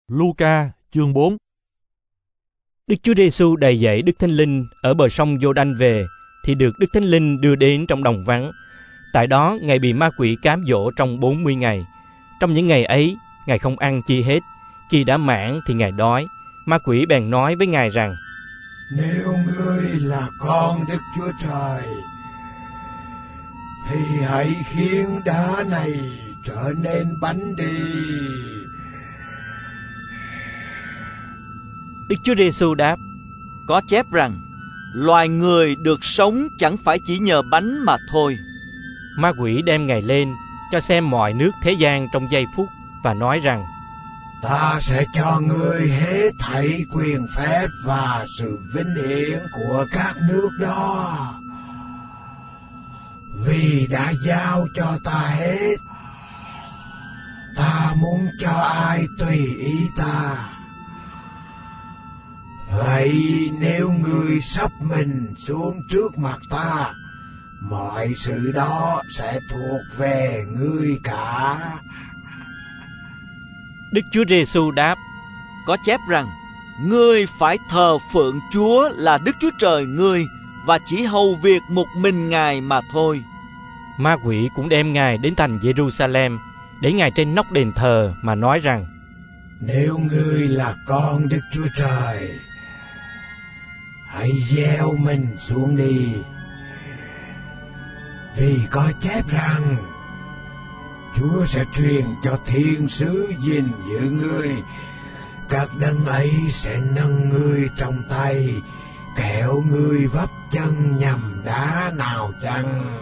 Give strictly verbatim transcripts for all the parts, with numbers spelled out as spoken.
Luca chương bốn. Đức Chúa Giêsu đầy dẫy Đức Thánh Linh ở bờ sông Giô-đanh về, thì được Đức Thánh Linh đưa đến trong đồng vắng. Tại đó Ngài bị ma quỷ cám dỗ trong bốn mươi ngày. Trong những ngày ấy, Ngài không ăn chi hết. Khi đã mãn thì Ngài đói. Ma quỷ bèn nói với Ngài rằng: Nếu ngươi là con Đức Chúa Trời, thì hãy khiến đá này trở nên bánh đi. Đức Chúa Giêsu đáp: Có chép rằng, loài người được sống chẳng phải chỉ nhờ bánh mà thôi. Ma quỷ đem Ngài lên, cho xem mọi nước thế gian trong giây phút, và nói rằng: Ta sẽ cho ngươi hết thảy quyền phép và sự vinh hiển của các nước đó, vì đã giao cho ta hết. Ta muốn cho ai tùy ý ta. Vậy nếu ngươi sắp mình xuống trước mặt ta, mọi sự đó sẽ thuộc về ngươi cả. Đức Chúa Giêsu đáp: Có chép rằng, ngươi phải thờ phượng Chúa là Đức Chúa Trời ngươi, và chỉ hầu việc một mình Ngài mà thôi. Ma quỷ cũng đem Ngài đến thành Giê-ru-sa-lem, để Ngài trên nóc đền thờ mà nói rằng: Nếu ngươi là con Đức Chúa Trời, hãy gieo mình xuống đi, vì có chép rằng Chúa sẽ truyền cho thiên sứ gìn giữ ngươi. Các đấng ấy sẽ nâng ngươi trong tay, kẻo ngươi vấp chân nhằm đá nào chăng.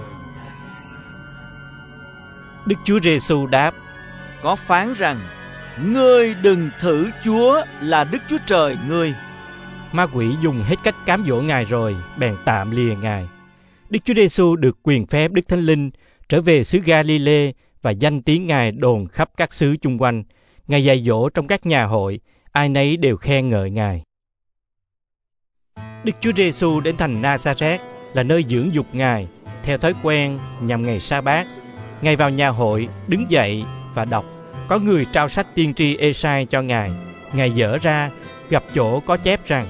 Đức Chúa Giêsu đáp: Có phán rằng, ngươi đừng thử Chúa là Đức Chúa Trời ngươi. Ma quỷ dùng hết cách cám dỗ Ngài rồi, bèn tạm lìa Ngài. Đức Chúa Giêsu được quyền phép Đức Thánh Linh trở về xứ Ga-li-lê, và danh tiếng Ngài đồn khắp các xứ chung quanh. Ngài dạy dỗ trong các nhà hội, ai nấy đều khen ngợi Ngài. Đức Chúa Giêsu đến thành Na-sa-rét, là nơi dưỡng dục Ngài theo thói quen nhằm ngày sa-bát. Ngài vào nhà hội, đứng dậy và đọc. Có người trao sách tiên tri Ê-sai cho Ngài. Ngài dở ra, gặp chỗ có chép rằng: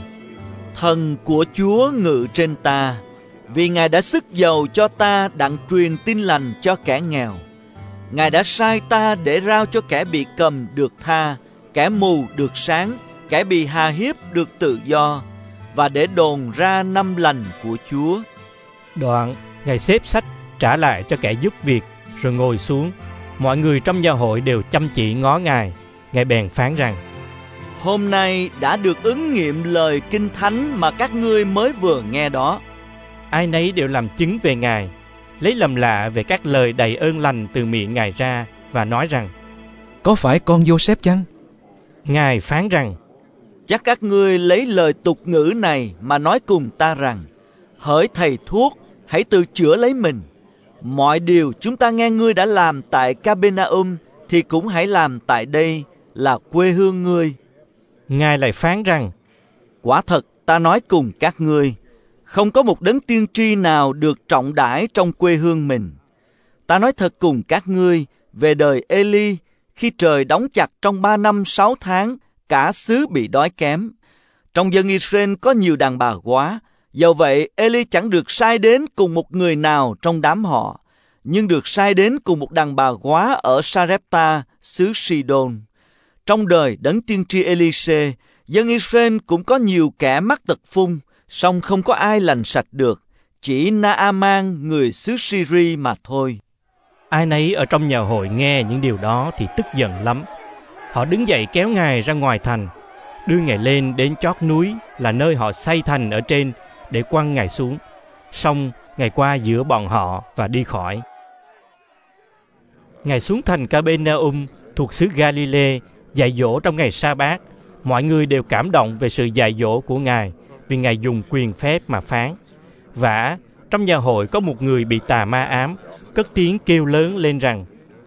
Thần của Chúa ngự trên ta, vì Ngài đã sức dầu cho ta đặng truyền tin lành cho kẻ nghèo. Ngài đã sai ta để rao cho kẻ bị cầm được tha, kẻ mù được sáng, kẻ bị hà hiếp được tự do, và để đồn ra năm lành của Chúa. Đoạn, Ngài xếp sách trả lại cho kẻ giúp việc, rồi ngồi xuống. Mọi người trong nhà hội đều chăm chỉ ngó Ngài. Ngài bèn phán rằng: Hôm nay đã được ứng nghiệm lời kinh thánh mà các ngươi mới vừa nghe đó. Ai nấy đều làm chứng về Ngài, lấy làm lạ về các lời đầy ơn lành từ miệng Ngài ra, và nói rằng: Có phải con Giô-sép chăng? Ngài phán rằng: Chắc các ngươi lấy lời tục ngữ này mà nói cùng ta rằng: Hỡi thầy thuốc, hãy tự chữa lấy mình. Mọi điều chúng ta nghe ngươi đã làm tại Ca-bê-na-um thì cũng hãy làm tại đây, là quê hương ngươi. Ngài lại phán rằng: Quả thật ta nói cùng các ngươi, không có một đấng tiên tri nào được trọng đãi trong quê hương mình. Ta nói thật cùng các ngươi, về đời Ê-li, khi trời đóng chặt trong ba năm sáu tháng, cả xứ bị đói kém. Trong dân Israel có nhiều đàn bà quá, dầu vậy Ê-li chẳng được sai đến cùng một người nào trong đám họ, nhưng được sai đến cùng một đàn bà quá ở Sa-rép-ta, xứ Si-đôn. Trong đời đấng tiên tri Ê-li-xê, dân Israel cũng có nhiều kẻ mắc tật phung, song không có ai lành sạch được, chỉ Na-a-man người xứ Sy-ri mà thôi. Ai nấy ở trong nhà hội nghe những điều đó thì tức giận lắm. Họ đứng dậy kéo Ngài ra ngoài thành, đưa Ngài lên đến chót núi, là nơi họ xây thành ở trên, để quăng Ngài xuống. Xong Ngài qua giữa bọn họ và đi khỏi. Ngài xuống thành Ca-bê-na-um thuộc xứ Ga-li-lê, dạy dỗ trong ngày sa-bát. Mọi người đều cảm động về sự dạy dỗ của Ngài, vì Ngài dùng quyền phép mà phán. Vả, trong nhà hội có một người bị tà ma ám, cất tiếng kêu lớn lên rằng: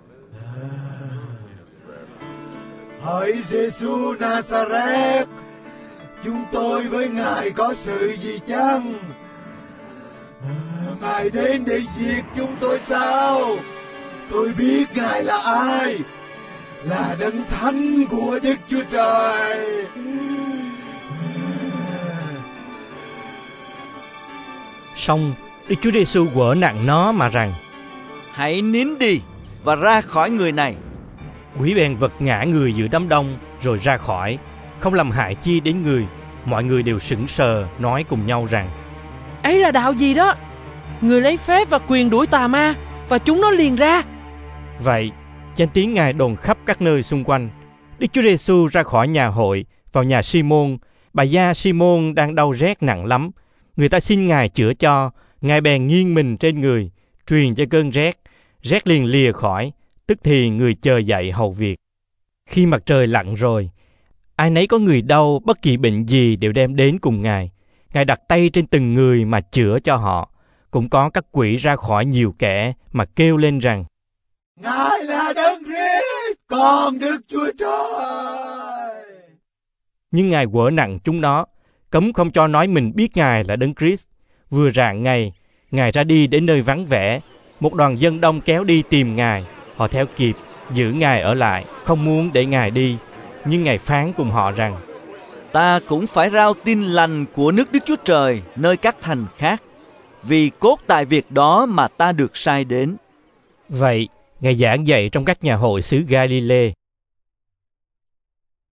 Hỡi Giê-xu Na-sa-rét, chúng tôi với Ngài có sự gì chăng? Ngài đến để diệt chúng tôi sao? Tôi biết Ngài là ai, là đấng thánh của Đức Chúa Trời. Xong, Đức Chúa Giêsu quở nặng nó mà rằng: Hãy nín đi và ra khỏi người này. Quỷ bèn vật ngã người giữa đám đông rồi ra khỏi, không làm hại chi đến người. Mọi người đều sững sờ nói cùng nhau rằng: Ấy là đạo gì đó? Người lấy phép và quyền đuổi tà ma, và chúng nó liền ra. Vậy, danh tiếng Ngài đồn khắp các nơi xung quanh. Đức Chúa Giêsu ra khỏi nhà hội, vào nhà Si-môn. Bà gia Si-môn đang đau rét nặng lắm. Người ta xin Ngài chữa cho. Ngài bèn nghiêng mình trên người, truyền cho cơn rét. Rét liền lìa khỏi, tức thì người chờ dậy hầu việc. Khi mặt trời lặn rồi, ai nấy có người đau, bất kỳ bệnh gì đều đem đến cùng Ngài. Ngài đặt tay trên từng người mà chữa cho họ. Cũng có các quỷ ra khỏi nhiều kẻ mà kêu lên rằng: Ngài là Đấng Christ, con Đức Chúa Trời. Nhưng Ngài quở nặng chúng nó, cấm không cho nói mình biết Ngài là Đấng Christ. Vừa rạng ngày, Ngài ra đi đến nơi vắng vẻ. Một đoàn dân đông kéo đi tìm Ngài. Họ theo kịp, giữ Ngài ở lại, không muốn để Ngài đi. Nhưng Ngài phán cùng họ rằng: Ta cũng phải rao tin lành của nước Đức Chúa Trời nơi các thành khác, vì cốt tại việc đó mà ta được sai đến. Vậy, Ngài giảng dạy trong các nhà hội xứ Ga-li-lê,